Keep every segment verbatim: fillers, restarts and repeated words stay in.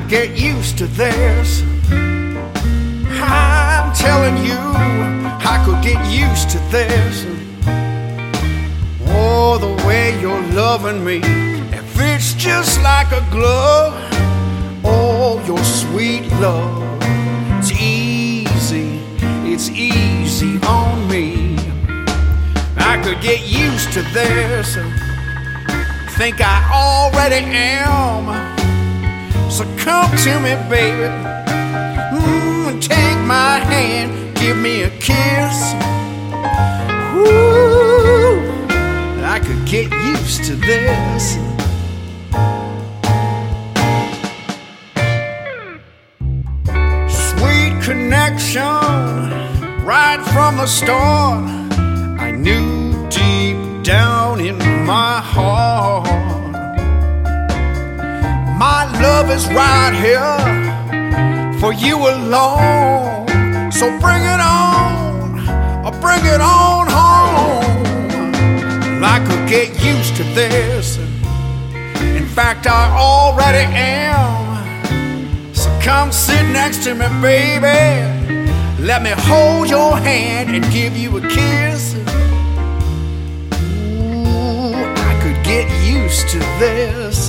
could get used to this. I'm telling you, I could get used to this. Oh, the way you're loving me, it fits just like a glove. Oh, your sweet love, it's easy, it's easy on me. I could get used to this. Think I already am. So come to me, baby, mm, take my hand, give me a kiss. Ooh, I could get used to this. Sweet connection, right from the start. I knew deep down in my heart, my love is right here for you alone. So bring it on, or bring it on home. I could get used to this. In fact, I already am. So come sit next to me, baby. Let me hold your hand and give you a kiss. Ooh, I could get used to this.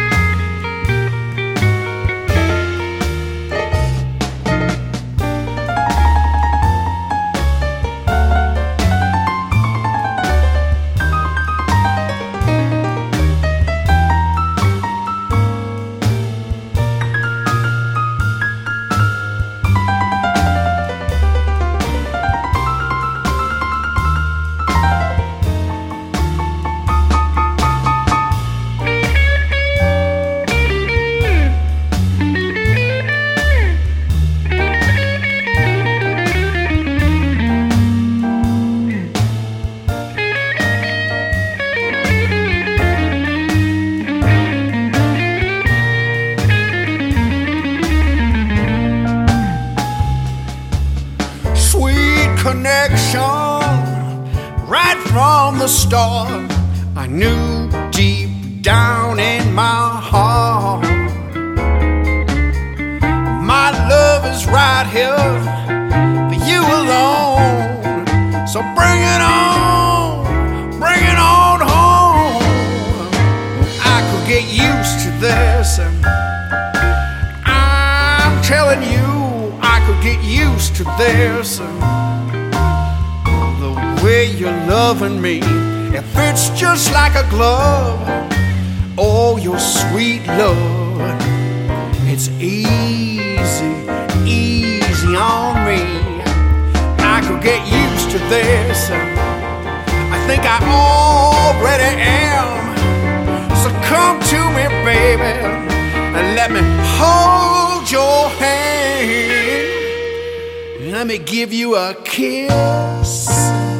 Connection, right from the start. I knew deep down in my heart, my love is right here for you alone. So bring it on, bring it on home. I could get used to this. I'm telling you, I could get used to this. The way you're loving me, it fits just like a glove. Oh, your sweet love, it's easy, easy on me. I could get used to this. I think I already am. So come to me, baby, and let me hold your hand. Let me give you a kiss.